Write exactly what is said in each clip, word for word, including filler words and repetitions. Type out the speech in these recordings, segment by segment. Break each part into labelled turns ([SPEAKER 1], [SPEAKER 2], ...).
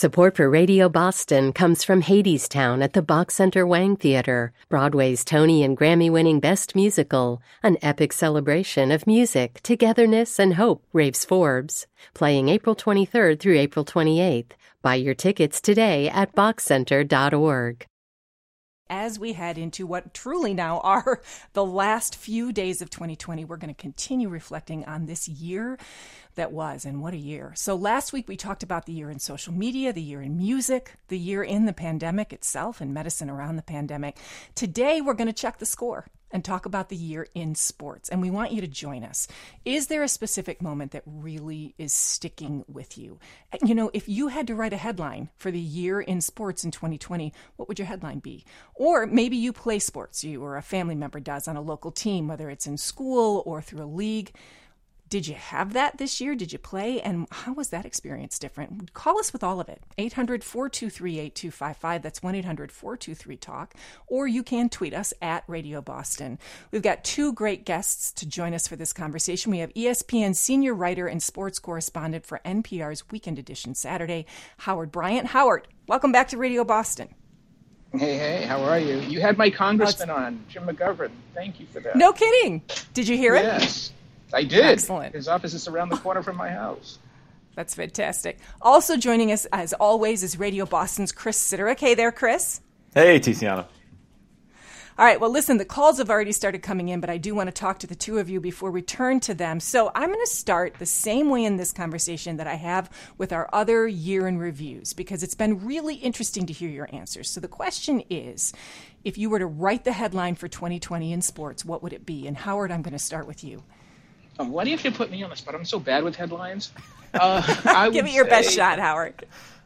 [SPEAKER 1] Support for Radio Boston comes from Hadestown at the Bach Center Wang Theater, Broadway's Tony and Grammy-winning Best Musical, an epic celebration of music, togetherness, and hope, raves Forbes. Playing April twenty-third through April twenty-eighth. Buy your tickets today at bach center dot org.
[SPEAKER 2] As we head into what truly now are the last few days of twenty twenty, we're going to continue reflecting on this year that was, and what a year. So last week we talked about the year in social media, the year in music, the year in the pandemic itself, and medicine around the pandemic. Today we're going to check the score and talk about the year in sports, and we want you to join us. Is there a specific moment that really is sticking with you? You know, if you had to write a headline for the year in sports in twenty twenty, what would your headline be? Or maybe you play sports, you or a family member does on a local team, whether it's in school or through a league. Did you have that this year? Did you play? And how was that experience different? Call us with all of it. eight hundred, four two three, eight two five five. That's one eight hundred, four two three, talk. Or you can tweet us at Radio Boston. We've got two great guests to join us for this conversation. We have E S P N senior writer and sports correspondent for N P R's Weekend Edition Saturday, Howard Bryant. Howard, welcome back to Radio Boston.
[SPEAKER 3] Hey, hey, how are you? You had my congressman oh, on, Jim McGovern. Thank you for that.
[SPEAKER 2] No kidding. Did you hear it?
[SPEAKER 3] Yes. I did.
[SPEAKER 2] Excellent.
[SPEAKER 3] His office is around the corner from my house.
[SPEAKER 2] That's fantastic. Also joining us, as always, is Radio Boston's Chris Siderick. Hey there, Chris.
[SPEAKER 4] Hey, Tiziana.
[SPEAKER 2] All right, well, listen, the calls have already started coming in, but I do want to talk to the two of you before we turn to them. So I'm going to start the same way in this conversation that I have with our other year in reviews, because it's been really interesting to hear your answers. So the question is, if you were to write the headline for twenty twenty in sports, what would it be? And Howard, I'm going to start with you.
[SPEAKER 3] Um, why do you have to put me on the spot? I'm so bad with headlines. Uh, I
[SPEAKER 2] Give
[SPEAKER 3] would
[SPEAKER 2] it your best
[SPEAKER 3] say
[SPEAKER 2] shot, Howard.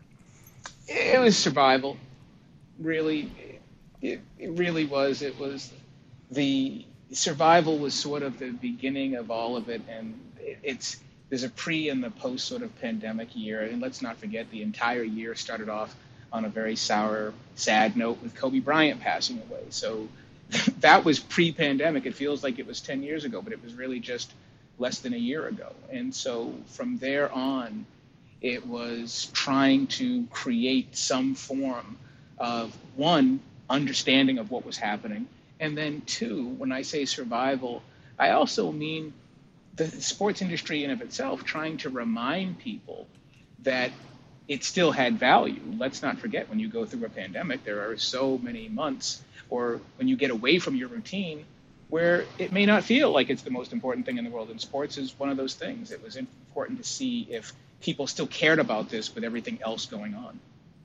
[SPEAKER 3] It was survival. Really, it, it really was. It was the survival was sort of the beginning of all of it, and it, it's there's a pre and the post sort of pandemic year. And let's not forget, the entire year started off on a very sour, sad note with Kobe Bryant passing away. So that was pre-pandemic. It feels like it was ten years ago, but it was really just less than a year ago. And so from there on, it was trying to create some form of, one, understanding of what was happening. And then two, when I say survival, I also mean the sports industry in of itself trying to remind people that it still had value. Let's not forget, when you go through a pandemic, there are so many months, or when you get away from your routine, where it may not feel like it's the most important thing in the world. And sports is one of those things. It was important to see if people still cared about this with everything else going on.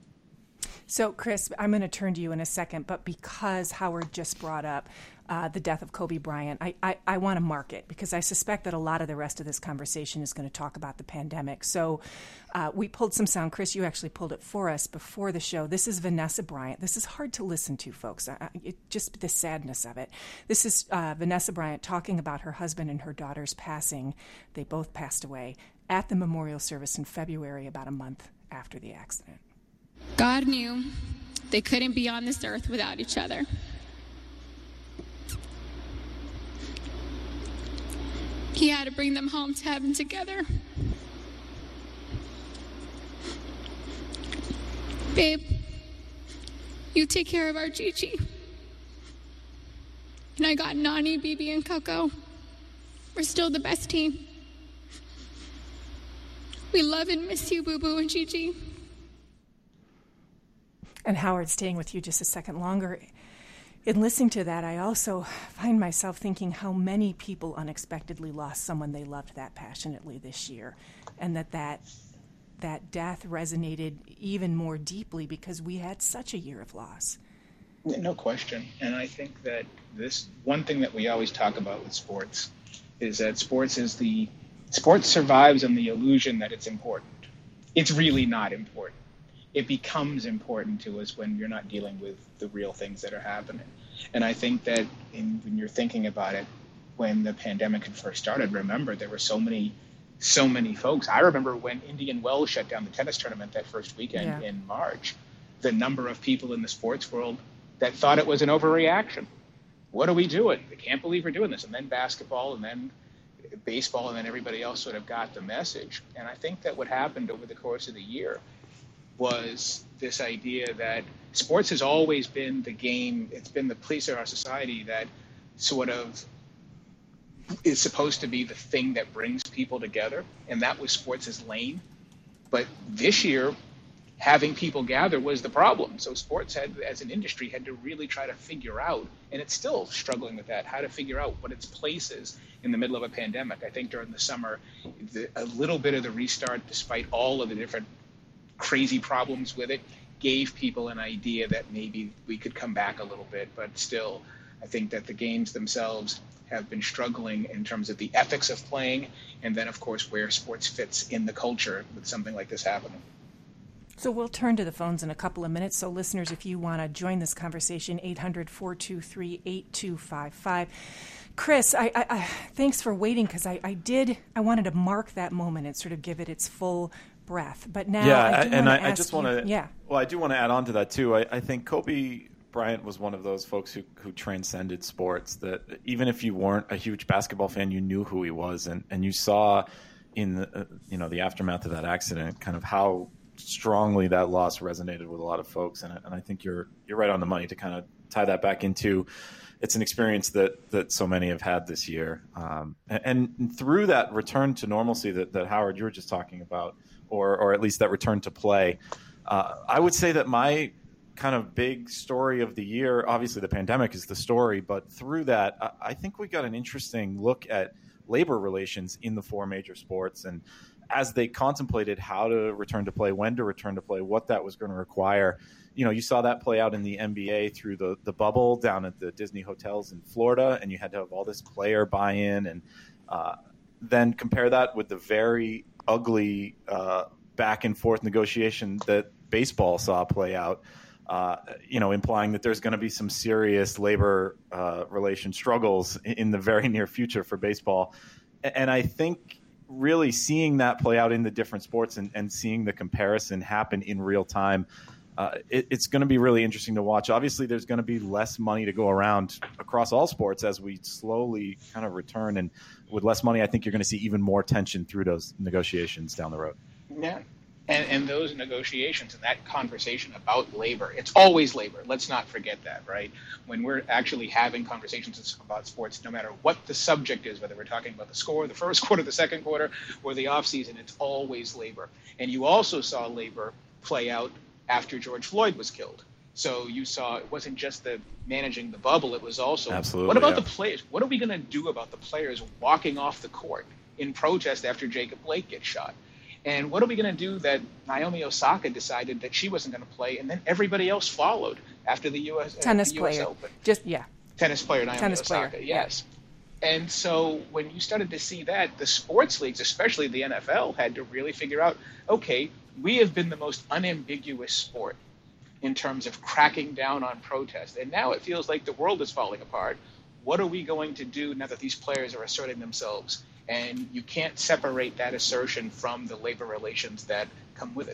[SPEAKER 2] So, Chris, I'm going to turn to you in a second, but because Howard just brought up uh, the death of Kobe Bryant, I, I, I want to mark it, because I suspect that a lot of the rest of this conversation is going to talk about the pandemic. So uh, we pulled some sound. Chris, you actually pulled it for us before the show. This is Vanessa Bryant. This is hard to listen to, folks, I, it, just the sadness of it. This is uh, Vanessa Bryant talking about her husband and her daughter's passing. They both passed away at the memorial service in February, about a month after the accident.
[SPEAKER 5] God knew they couldn't be on this earth without each other. He had to bring them home to heaven together. Babe, you take care of our Gigi. And I got Nani, Bibi, and Coco. We're still the best team. We love and miss you, Boo Boo and Gigi.
[SPEAKER 2] And Howard, staying with you just a second longer, in listening to that, I also find myself thinking how many people unexpectedly lost someone they loved that passionately this year, and that that, that death resonated even more deeply because we had such a year of loss.
[SPEAKER 3] No question. And I think that this one thing that we always talk about with sports is that sports is the sports survives on the illusion that it's important. It's really not important. It becomes important to us when you're not dealing with the real things that are happening. And I think that in, when you're thinking about it, when the pandemic had first started, remember, there were so many, so many folks. I remember when Indian Wells shut down the tennis tournament that first weekend yeah. in March, the number of people in the sports world that thought it was an overreaction. What are we doing? I can't believe we're doing this. And then basketball, and then baseball, and then everybody else sort of got the message. And I think that what happened over the course of the year was this idea that sports has always been the game, it's been the place of our society that sort of is supposed to be the thing that brings people together, and that was sports' lane. But this year, having people gather was the problem. So sports had, as an industry, had to really try to figure out, and it's still struggling with that, how to figure out what its place is in the middle of a pandemic. I think during the summer, the, a little bit of the restart, despite all of the different crazy problems with it, gave people an idea that maybe we could come back a little bit. But still, I think that the games themselves have been struggling in terms of the ethics of playing, and then, of course, where sports fits in the culture with something like this happening.
[SPEAKER 2] So we'll turn to the phones in a couple of minutes. So listeners, if you want to join this conversation, eight hundred, four two three, eight two five five. Chris, I, I, I, thanks for waiting, because I, I did, I wanted to mark that moment and sort of give it its full breath. But now
[SPEAKER 4] yeah,
[SPEAKER 2] I do
[SPEAKER 4] and
[SPEAKER 2] want
[SPEAKER 4] I,
[SPEAKER 2] to
[SPEAKER 4] I just want to,
[SPEAKER 2] yeah.
[SPEAKER 4] well, I do want to add on to that too. I, I think Kobe Bryant was one of those folks who, who transcended sports, that even if you weren't a huge basketball fan, you knew who he was. And, and you saw in the, uh, you know, the aftermath of that accident, kind of how strongly that loss resonated with a lot of folks. And, and I think you're, you're right on the money to kind of tie that back into, it's an experience that, that so many have had this year. Um, and, and through that return to normalcy that, that Howard, you were just talking about, or, or at least that return to play, uh, I would say that my kind of big story of the year, obviously the pandemic is the story, but through that, I, I think we got an interesting look at labor relations in the four major sports. And as they contemplated how to return to play, when to return to play, what that was going to require, you know, you saw that play out in the N B A through the, the bubble down at the Disney hotels in Florida, and you had to have all this player buy-in, and uh, then compare that with the very ugly uh, back and forth negotiation that baseball saw play out, uh, you know, implying that there's going to be some serious labor uh, relation struggles in the very near future for baseball. And I think really seeing that play out in the different sports and, and seeing the comparison happen in real time, uh, it, it's going to be really interesting to watch. Obviously, there's going to be less money to go around across all sports as we slowly kind of return. And with less money, I think you're going to see even more tension through those negotiations down the road.
[SPEAKER 3] Yeah. And, and those negotiations and that conversation about labor, it's always labor. Let's not forget that, right? When we're actually having conversations about sports, no matter what the subject is, whether we're talking about the score, the first quarter, the second quarter, or the offseason, it's always labor. And you also saw labor play out after George Floyd was killed. So you saw it wasn't just the managing the bubble, it was also,
[SPEAKER 4] Absolutely,
[SPEAKER 3] what about
[SPEAKER 4] yeah.
[SPEAKER 3] the players? What are we going to do about the players walking off the court in protest after Jacob Blake gets shot? And what are we going to do that Naomi Osaka decided that she wasn't going to play, and then everybody else followed after the U S
[SPEAKER 2] tennis
[SPEAKER 3] uh, the U S
[SPEAKER 2] player,
[SPEAKER 3] Open.
[SPEAKER 2] Just yeah,
[SPEAKER 3] tennis player Naomi
[SPEAKER 2] tennis
[SPEAKER 3] Osaka,
[SPEAKER 2] player.
[SPEAKER 3] yes. Yeah. And so when you started to see that, the sports leagues, especially the N F L, had to really figure out, okay, we have been the most unambiguous sport in terms of cracking down on protest, and now it feels like the world is falling apart. What are we going to do now that these players are asserting themselves? And you can't separate that assertion from the labor relations that come with it.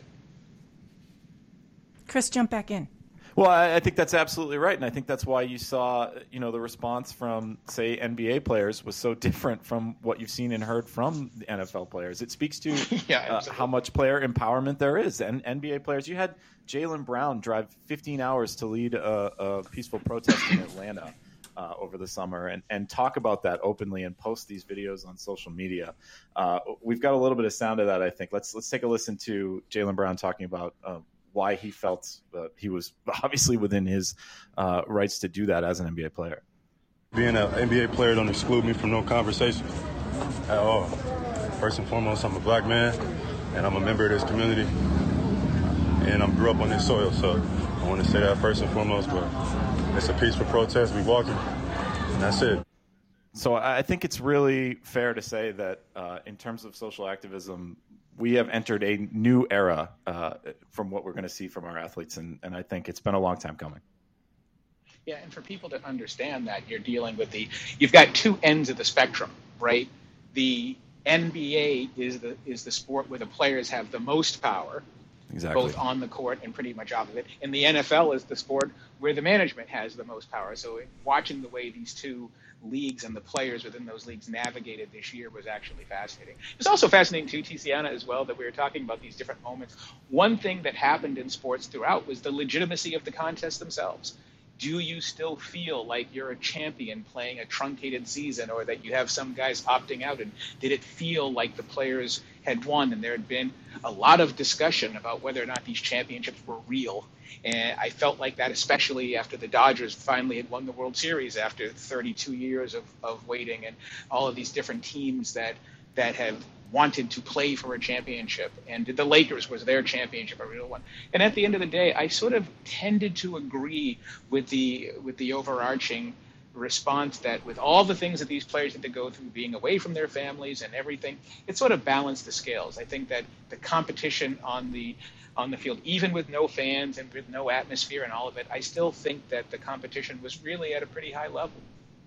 [SPEAKER 2] Chris, jump back in.
[SPEAKER 4] Well, I, I think that's absolutely right, and I think that's why you saw, you know, the response from, say, N B A players was so different from what you've seen and heard from the N F L players. It speaks to
[SPEAKER 3] yeah,
[SPEAKER 4] uh, how much player empowerment there is. And N B A players, you had Jaylen Brown drive fifteen hours to lead a, a peaceful protest in Atlanta uh, over the summer and, and talk about that openly and post these videos on social media. Uh, we've got a little bit of sound of that, I think. Let's let's take a listen to Jaylen Brown talking about uh, why he felt uh, he was obviously within his uh, rights to do that as an N B A player.
[SPEAKER 6] Being an N B A player don't exclude me from no conversation at all. First and foremost, I'm a black man, and I'm a member of this community, and I grew up on this soil, so I want to say that first and foremost, but it's a peaceful protest. We walking, and that's it.
[SPEAKER 4] So I think it's really fair to say that uh, in terms of social activism, we have entered a new era uh, from what we're going to see from our athletes, and, and I think it's been a long time coming.
[SPEAKER 3] Yeah, and for people to understand that, you're dealing with the, you've got two ends of the spectrum, right? The N B A is the is the sport where the players have the most power,
[SPEAKER 4] Exactly.
[SPEAKER 3] both on the court and pretty much off of it. And the N F L is the sport where the management has the most power. So watching the way these two leagues and the players within those leagues navigated this year was actually fascinating. It's also fascinating, too, Tiziana, as well, that we were talking about these different moments. One thing that happened in sports throughout was the legitimacy of the contests themselves. Do you still feel like you're a champion playing a truncated season, or that you have some guys opting out? And did it feel like the players had won? And there had been a lot of discussion about whether or not these championships were real. And I felt like that, especially after the Dodgers finally had won the World Series after thirty-two years of, of waiting, and all of these different teams that, that have wanted to play for a championship. And the Lakers was their championship, a real one. And at the end of the day, I sort of tended to agree with the with the overarching response that with all the things that these players had to go through, being away from their families and everything, it sort of balanced the scales. I think that the competition on the on the field, even with no fans and with no atmosphere and all of it, I still think that the competition was really at a pretty high level.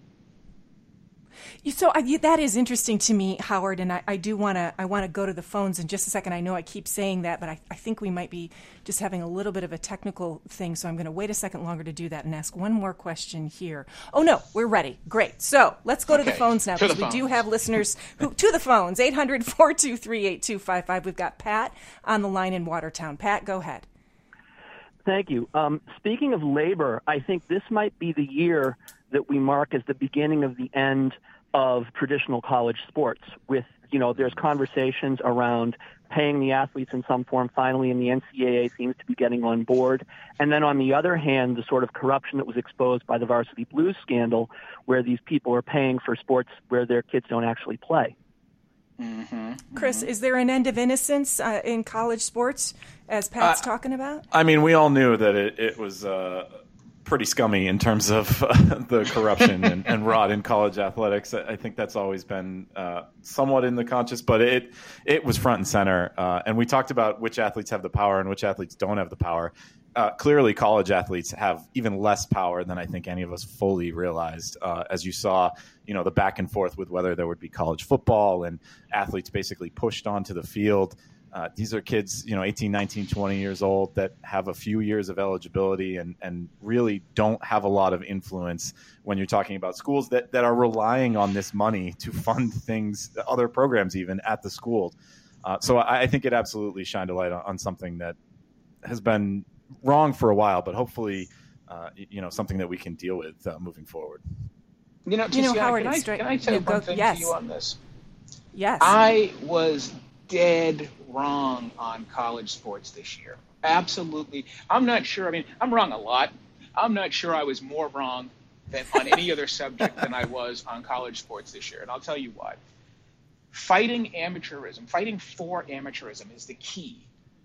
[SPEAKER 2] So I, that is interesting to me, Howard, and I, I do want to I want to go to the phones in just a second. I know I keep saying that, but I, I think we might be just having a little bit of a technical thing, so I'm going to wait a second longer to do that and ask one more question here. Oh, no, we're ready. Great. So let's go okay. to the phones now, because we phones. do have listeners who to the phones, eight hundred, four two three, eight two five five. We've got Pat on the line in Watertown. Pat, go ahead.
[SPEAKER 7] Thank you. Um, speaking of labor, I think this might be the year that we mark as the beginning of the end of traditional college sports. With, you know, there's conversations around paying the athletes in some form finally, and the N C double A seems to be getting on board. And then on the other hand, the sort of corruption that was exposed by the Varsity Blues scandal, where these people are paying for sports where their kids don't actually play.
[SPEAKER 2] Mm-hmm. Chris, is there an end of innocence uh, in college sports, as Pat's uh, talking about?
[SPEAKER 4] I mean, we all knew that it, it was uh, pretty scummy in terms of uh, the corruption and, and rot in college athletics. I think that's always been uh, somewhat in the conscious, but it it was front and center. Uh, and we talked about which athletes have the power and which athletes don't have the power. Uh, clearly, college athletes have even less power than I think any of us fully realized. Uh, as you saw, you know, the back and forth with whether there would be college football and athletes basically pushed onto the field. Uh, these are kids, you know, eighteen, nineteen, twenty years old that have a few years of eligibility and, and really don't have a lot of influence when you're talking about schools that, that are relying on this money to fund things, other programs even at the school. Uh, so I, I think it absolutely shined a light on, on something that has been wrong for a while, but hopefully, uh, you know, something that we can deal with uh, moving forward.
[SPEAKER 3] You know,
[SPEAKER 2] you know,
[SPEAKER 3] Tiziana,
[SPEAKER 2] Howard,
[SPEAKER 3] can, I,
[SPEAKER 2] straight,
[SPEAKER 3] can I say one
[SPEAKER 2] go,
[SPEAKER 3] thing
[SPEAKER 2] yes.
[SPEAKER 3] to you on this?
[SPEAKER 2] Yes.
[SPEAKER 3] I was dead wrong on college sports this year. Absolutely. I'm not sure. I mean, I'm wrong a lot. I'm not sure I was more wrong than on any other subject than I was on college sports this year. And I'll tell you why. Fighting amateurism, fighting for amateurism is the key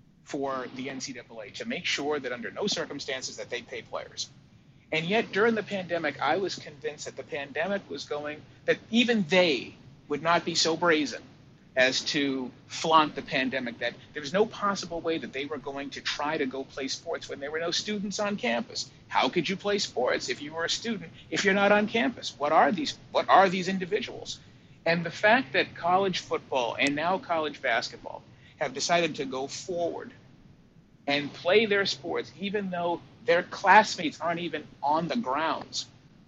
[SPEAKER 3] for the N C double A, to make sure that under no circumstances that they pay players. And yet during the pandemic, I was convinced that the pandemic was going, that even they would not be so brazen as to flaunt the pandemic, that there's no possible way that they were going to try to go play sports when there were no students on campus. How could you play sports if you were a student, if you're not on campus? What are these, what are these individuals? And the fact that college football and now college basketball have decided to go forward and play their sports, even though their classmates aren't even on the grounds,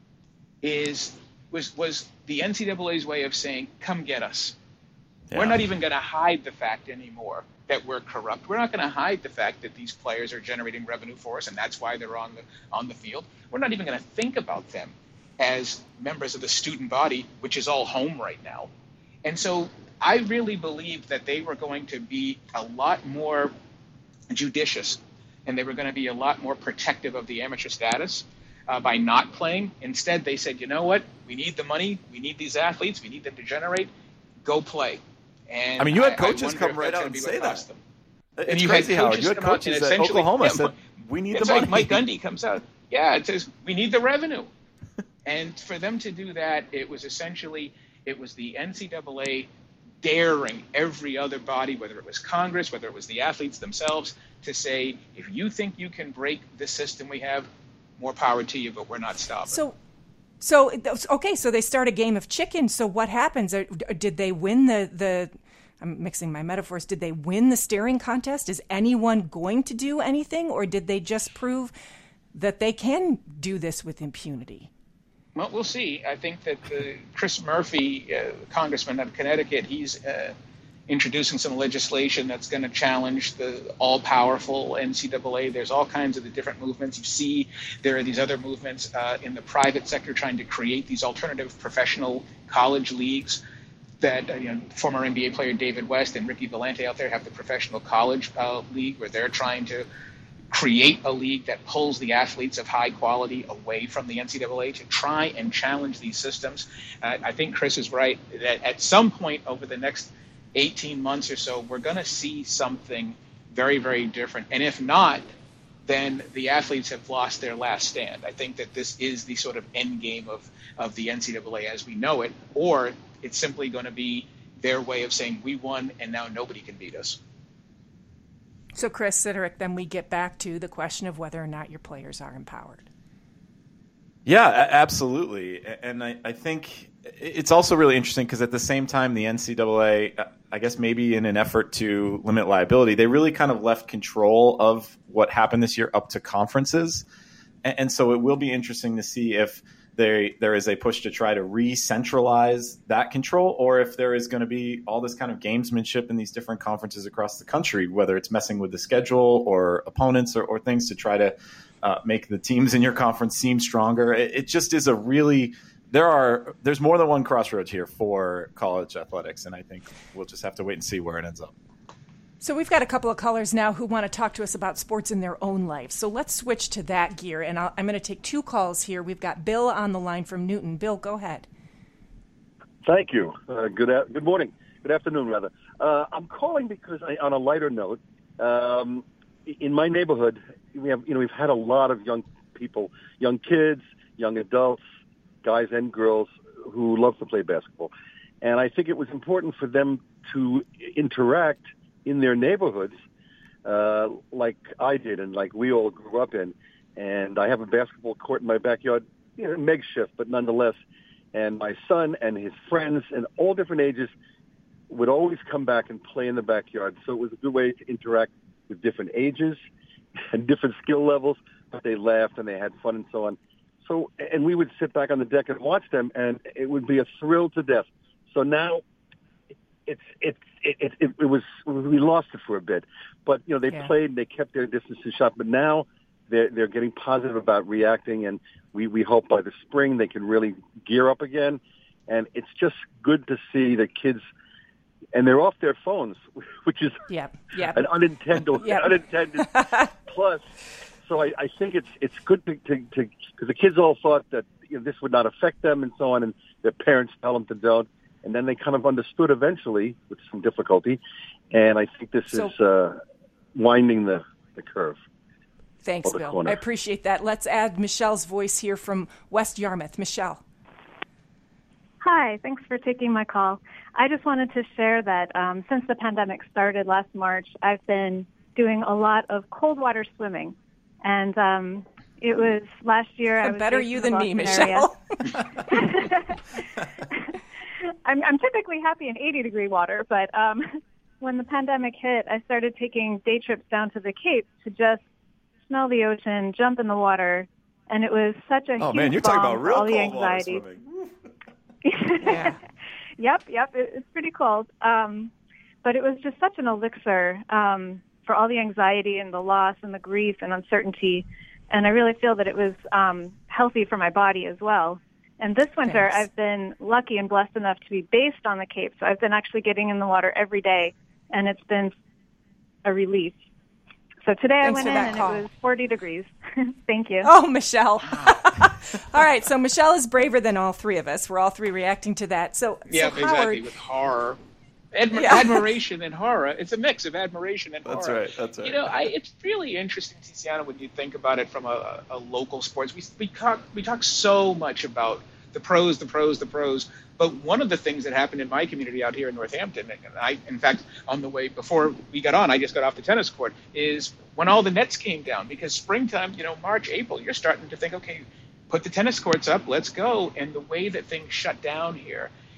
[SPEAKER 3] is was was the N C double A's way of saying, come get us. Yeah. We're not even going to hide the fact anymore that we're corrupt. We're not going to hide the fact that these players are generating revenue for us, and that's why they're on the on the field. We're not even going to think about them as members of the student body, which is all home right now. And so I really believed that they were going to be a lot more judicious, and they were going to be a lot more protective of the amateur status uh, by not playing. Instead, they said, you know what? We need the money. We need these athletes. We need them to generate. Go play. And
[SPEAKER 4] I mean, you had
[SPEAKER 3] I,
[SPEAKER 4] coaches
[SPEAKER 3] I
[SPEAKER 4] come right out and say that.
[SPEAKER 3] Them.
[SPEAKER 4] It's
[SPEAKER 3] and you
[SPEAKER 4] crazy,
[SPEAKER 3] had
[SPEAKER 4] Howard. You had coaches at Oklahoma
[SPEAKER 3] yeah,
[SPEAKER 4] said, we need
[SPEAKER 3] the
[SPEAKER 4] money.
[SPEAKER 3] Like Mike Gundy comes out. Yeah, it says, we need the revenue. And for them to do that, it was essentially, it was the N C double A daring every other body, whether it was Congress, whether it was the athletes themselves, to say, if you think you can break the system we have, more power to you, but we're not stopping.
[SPEAKER 2] So, so okay, so they start a game of chicken. So what happens? Did they win the, the I'm mixing my metaphors. Did they win the staring contest? Is anyone going to do anything, or did they just prove that they can do this with impunity?
[SPEAKER 3] Well, we'll see. I think that uh, Chris Murphy, uh, congressman of Connecticut, he's uh, introducing some legislation that's going to challenge the all-powerful N C double A. There's all kinds of the different movements. You see there are these other movements uh, in the private sector trying to create these alternative professional college leagues that, uh, you know, former N B A player David West and Ricky Valente out there have the professional college uh, league, where they're trying to create a league that pulls the athletes of high quality away from the N C double A to try and challenge these systems. Uh, I think Chris is right that at some point over the next eighteen months or so, we're going to see something very, very different. And if not, then the athletes have lost their last stand. I think that this is the sort of end game of, of the N C double A as we know it, or it's simply going to be their way of saying we won and now nobody can beat us.
[SPEAKER 2] So, Chris Siderick, then we get back to the question of whether or not your players are empowered.
[SPEAKER 4] Yeah, absolutely. And I, I think it's also really interesting because at the same time, the N C double A, I guess maybe in an effort to limit liability, they really kind of left control of what happened this year up to conferences. And so it will be interesting to see if there, there is a push to try to re-centralize that control, or if there is going to be all this kind of gamesmanship in these different conferences across the country, whether it's messing with the schedule or opponents or, or things to try to uh, make the teams in your conference seem stronger. It, it just is a really there are there's more than one crossroads here for college athletics, and I think we'll just have to wait and see where it ends up.
[SPEAKER 2] So we've got a couple of callers now who want to talk to us about sports in their own life. So let's switch to that gear, and I'll, I'm going to take two calls here. We've got Bill on the line from Newton. Bill, go ahead.
[SPEAKER 8] Thank you. Uh, good a- good morning. Good afternoon, rather. Uh, I'm calling because, I, on a lighter note, um, in my neighborhood, we have you know we've had a lot of young people, young kids, young adults, guys and girls who love to play basketball, and I think it was important for them to interact in their neighborhoods, uh, like I did and like we all grew up in. And I have a basketball court in my backyard, you know, makeshift, but nonetheless. And my son and his friends and all different ages would always come back and play in the backyard. So it was a good way to interact with different ages and different skill levels, but they laughed and they had fun and so on. So, and we would sit back on the deck and watch them, and it would be a thrill to death. So now it's, it's, It, it, it, it was we lost it for a bit, but you know they yeah. played and they kept their distance and shot. But now they're they're getting positive about reacting, and we, we hope by the spring they can really gear up again. And it's just good to see the kids, and they're off their phones, which is
[SPEAKER 2] yep. Yep.
[SPEAKER 8] an unintended yep. unintended plus. So I, I think it's it's good to to because the kids all thought that you know, this would not affect them and so on, and their parents tell them to don't. And then they kind of understood eventually with some difficulty. And I think this so, is uh, winding the, the curve.
[SPEAKER 2] Thanks, Bill. Corner. I appreciate that. Let's add Michelle's voice here from West Yarmouth. Michelle.
[SPEAKER 9] Hi. Thanks for taking my call. I just wanted to share that um, since the pandemic started last March, I've been doing a lot of cold water swimming. And um, it was last year. I was
[SPEAKER 2] better you than me, Michelle.
[SPEAKER 9] I'm, I'm typically happy in eighty degree water, but um, when the pandemic hit, I started taking day trips down to the Cape to just smell the ocean, jump in the water, and it was such a
[SPEAKER 4] oh,
[SPEAKER 9] huge
[SPEAKER 4] man, you're talking about real
[SPEAKER 9] all the
[SPEAKER 4] cold
[SPEAKER 9] anxiety.
[SPEAKER 4] water swimming.
[SPEAKER 9] yeah. Yep, yep, it, it's pretty cold. Um, but it was just such an elixir um, for all the anxiety and the loss and the grief and uncertainty, and I really feel that it was um, healthy for my body as well. And this winter, Thanks. I've been lucky and blessed enough to be based on the Cape, so I've been actually getting in the water every day, and it's been a relief. So today
[SPEAKER 2] Thanks
[SPEAKER 9] I went in and
[SPEAKER 2] call.
[SPEAKER 9] It was forty degrees. Thank you.
[SPEAKER 2] Oh, Michelle. All right, so Michelle is braver than all three of us. We're all three reacting to that. So,
[SPEAKER 3] yeah,
[SPEAKER 2] so
[SPEAKER 3] exactly,
[SPEAKER 2] Howard,
[SPEAKER 3] with horror. Admi-
[SPEAKER 2] yeah.
[SPEAKER 3] Admiration and horror. It's a mix of admiration and
[SPEAKER 4] that's
[SPEAKER 3] horror.
[SPEAKER 4] Right, that's right.
[SPEAKER 3] You know, I, it's really interesting, Tiziana, when you think about it from a, a local sports. We, we, talk, we talk so much about the pros, the pros, the pros. But one of the things that happened in my community out here in Northampton, and I, in fact, on the way before we got on, I just got off the tennis court, is when all the nets came down. Because springtime, you know, March, April, you're starting to think, okay, put the tennis courts up, let's go. And the way that things shut down here,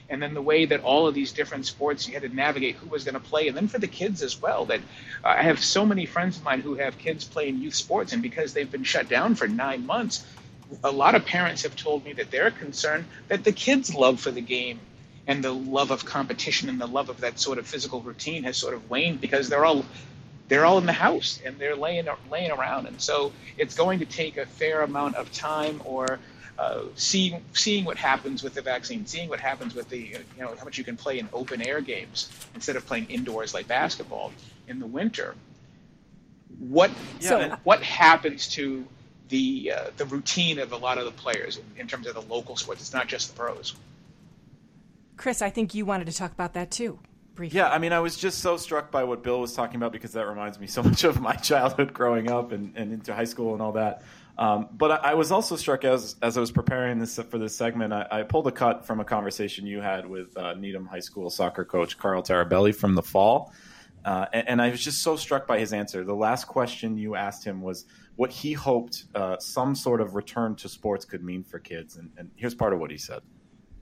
[SPEAKER 3] and then the way that all of these different sports, you had to navigate who was going to play, and then for the kids as well. That uh, I have so many friends of mine who have kids playing youth sports, and because they've been shut down for nine months, a lot of parents have told me that they're concerned that the kids' love for the game and the love of competition and the love of that sort of physical routine has sort of waned because they're all they're all in the house and they're laying laying around. And so it's going to take a fair amount of time or uh, seeing seeing what happens with the vaccine, seeing what happens with the, you know, how much you can play in open air games instead of playing indoors like basketball in the winter. What
[SPEAKER 2] So-
[SPEAKER 3] what happens to the uh, the routine of a lot of the players in, in terms of the local sports? It's not just the pros.
[SPEAKER 2] Chris, I think you wanted to talk about that too, briefly.
[SPEAKER 4] Yeah, I mean, I was just so struck by what Bill was talking about because that reminds me so much of my childhood growing up and, and into high school and all that. Um, but I, I was also struck as as I was preparing this for this segment, I, I pulled a cut from a conversation you had with uh, Needham High School soccer coach Carl Tarabelli from the fall. Uh, and, and I was just so struck by his answer. The last question you asked him was what he hoped uh, some sort of return to sports could mean for kids. And, and here's part of what he said.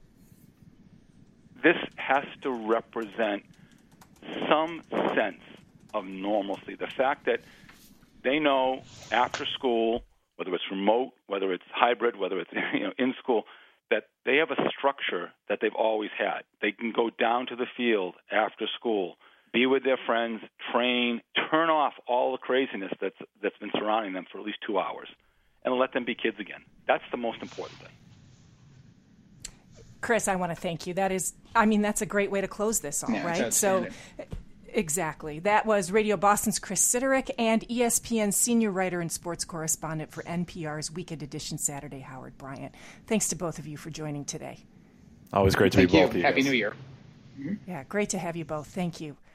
[SPEAKER 10] This has to represent some sense of normalcy. The fact that they know after school, whether it's remote, whether it's hybrid, whether it's you know in school, that they have a structure that they've always had. They can go down to the field after school, be with their friends, train, turn off all the craziness that's that's been surrounding them for at least two hours, and let them be kids again. That's the most important thing.
[SPEAKER 2] Chris, I want to thank you. That is, I mean, that's a great way to close this all,
[SPEAKER 3] Yeah,
[SPEAKER 2] right?
[SPEAKER 3] that's
[SPEAKER 2] So,
[SPEAKER 3] outstanding.
[SPEAKER 2] exactly. That was Radio Boston's Chris Sidorick and E S P N's senior writer and sports correspondent for N P R's Weekend Edition Saturday, Howard Bryant. Thanks to both of you for joining today.
[SPEAKER 4] Always great to
[SPEAKER 3] Thank
[SPEAKER 4] be
[SPEAKER 3] you.
[SPEAKER 4] both of you
[SPEAKER 3] Happy
[SPEAKER 4] guys.
[SPEAKER 3] New Year.
[SPEAKER 2] Yeah, great to have you both. Thank you.